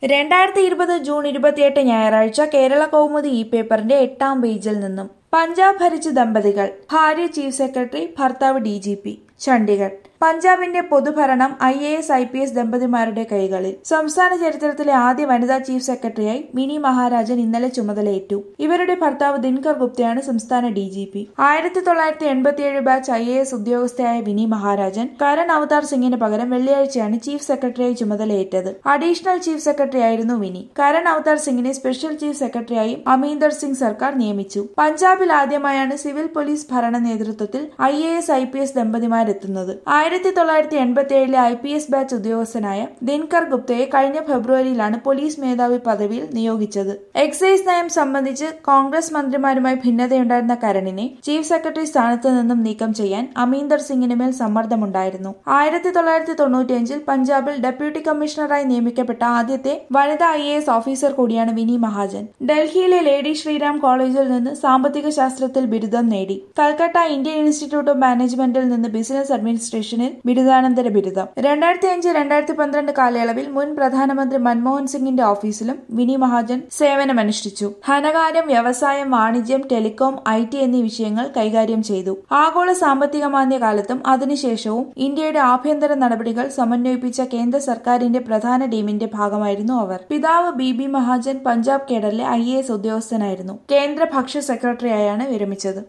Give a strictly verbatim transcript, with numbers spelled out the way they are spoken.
രണ്ടായിരത്തി ഇരുപത് ജൂൺ ഇരുപത്തിയെട്ട് ഞായറാഴ്ച കേരള കൗമുദി ഇ പേപ്പറിന്റെ എട്ടാം പേജിൽ നിന്നും പഞ്ചാബ് ഭരിച്ച ദമ്പതികൾ ഭാര്യ ചീഫ് സെക്രട്ടറി, ഭർത്താവ് ഡി ജി പി. ചണ്ഡീഗഡ്. പഞ്ചാബിന്റെ പൊതുഭരണം I A S I P S ദമ്പതിമാരുടെ കൈകളിൽ. സംസ്ഥാന ചരിത്രത്തിലെ ആദ്യ വനിതാ ചീഫ് സെക്രട്ടറിയായി മിനി മഹാരാജൻ ഇന്നലെ ചുമതലയേറ്റു. ഇവരുടെ ഭർത്താവ് ദിൻകർ ഗുപ്തയാണ് സംസ്ഥാന ഡി ജി പി. ആയിരത്തി തൊള്ളായിരത്തി എൺപത്തിയേഴ് ബാച്ച് ഐ എ എസ് ഉദ്യോഗസ്ഥയായ വിനി മഹാരാജൻ കരൺ അവതാർ സിംഗിന് പകരം വെള്ളിയാഴ്ചയാണ് ചീഫ് സെക്രട്ടറിയായി ചുമതലയേറ്റത്. അഡീഷണൽ ചീഫ് സെക്രട്ടറി ആയിരുന്നു വിനി. കരൺ അവതാർ സിംഗിനെ സ്പെഷ്യൽ ചീഫ് സെക്രട്ടറിയായും അമീന്ദർ സിംഗ് സർക്കാർ നിയമിച്ചു. പഞ്ചാബിൽ ആദ്യമായാണ് സിവിൽ പോലീസ് ഭരണ നേതൃത്വത്തിൽ I A S I P S ദമ്പതിമാരെത്തുന്നത്. ആയിരത്തി തൊള്ളായിരത്തി എൺപത്തി ഏഴിലെ ഐ പി എസ് ബാച്ച് ഉദ്യോഗസ്ഥനായ ദിൻകർ ഗുപ്തയെ കഴിഞ്ഞ ഫെബ്രുവരിയിലാണ് പോലീസ് മേധാവി പദവിയിൽ നിയോഗിച്ചത്. എക്സൈസ് നയം സംബന്ധിച്ച് കോൺഗ്രസ് മന്ത്രിമാരുമായി ഭിന്നതയുണ്ടായിരുന്ന കരണിനെ ചീഫ് സെക്രട്ടറി സ്ഥാനത്ത് നിന്നും നീക്കം ചെയ്യാൻ അമീന്ദർ സിംഗിന് മേൽ സമ്മർദ്ദമുണ്ടായിരുന്നു. ആയിരത്തി തൊള്ളായിരത്തി തൊണ്ണൂറ്റിയഞ്ചിൽ പഞ്ചാബിൽ ഡെപ്യൂട്ടി കമ്മീഷണറായി നിയമിക്കപ്പെട്ട ആദ്യത്തെ വനിതാ ഐ എ എസ് ഓഫീസർ കൂടിയാണ് വിനി മഹാജൻ. ഡൽഹിയിലെ ലേഡി ശ്രീറാം കോളേജിൽ നിന്ന് സാമ്പത്തിക ശാസ്ത്രത്തിൽ ബിരുദം നേടി. കൽക്കട്ട ഇന്ത്യൻ ഇൻസ്റ്റിറ്റ്യൂട്ട് ഓഫ് മാനേജ്മെന്റിൽ നിന്ന് ബിസിനസ് അഡ്മിനിസ്ട്രേഷനിൽ ബിരുദാനന്തര ബിരുദം. രണ്ടായിരത്തി അഞ്ച് രണ്ടായിരത്തി പന്ത്രണ്ട് കാലയളവിൽ മുൻ പ്രധാനമന്ത്രി മൻമോഹൻ സിംഗിന്റെ ഓഫീസിലും വിനി മഹാജൻ സേവനമനുഷ്ഠിച്ചു. ധനകാര്യം, വ്യവസായം, വാണിജ്യം, ടെലികോം, ഐ ടി എന്നീ വിഷയങ്ങൾ കൈകാര്യം ചെയ്തു. ആഗോള സാമ്പത്തിക മാന്ദ്യ കാലത്തും അതിനുശേഷവും ഇന്ത്യയുടെ ആഭ്യന്തര നടപടികൾ സമന്വയിപ്പിച്ച കേന്ദ്ര സർക്കാരിന്റെ പ്രധാന ടീമിന്റെ ഭാഗമായിരുന്നു അവർ. പിതാവ് ബി ബി മഹാജൻ പഞ്ചാബ് കേഡറിലെ ഐ എ എസ് ഉദ്യോഗസ്ഥനായിരുന്നു. കേന്ദ്ര ഭക്ഷ്യ സെക്രട്ടറിയായാണ് വിരമിച്ചത്.